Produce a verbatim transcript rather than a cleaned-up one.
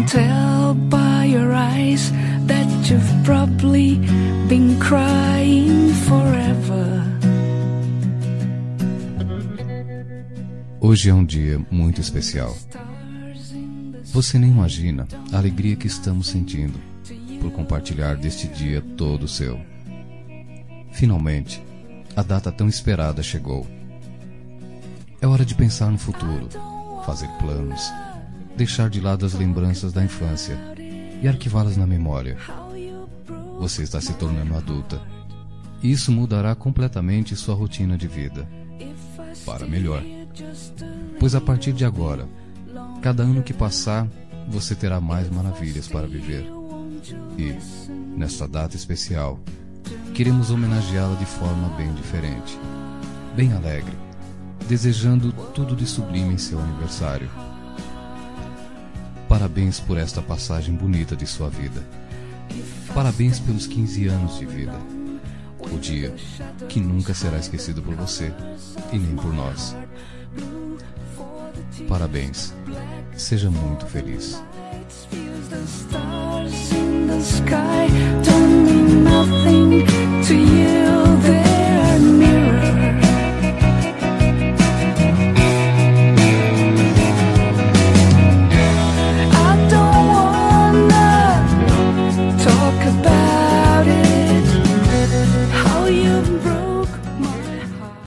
tell by your eyes that you've probably been crying forever. Hoje é um dia muito especial. Você nem imagina a alegria que estamos sentindo por compartilhar deste dia todo seu. Finalmente, a data tão esperada chegou. É hora de pensar no futuro, fazer planos, deixar de lado as lembranças da infância e arquivá-las na memória. Você está se tornando adulta, e isso mudará completamente sua rotina de vida, para melhor. Pois a partir de agora, cada ano que passar, você terá mais maravilhas para viver. E, nesta data especial, queremos homenageá-la de forma bem diferente, bem alegre, desejando tudo de sublime em seu aniversário. Parabéns por esta passagem bonita de sua vida. Parabéns pelos quinze anos de vida. O dia que nunca será esquecido por você e nem por nós. Parabéns. Seja muito feliz. Sky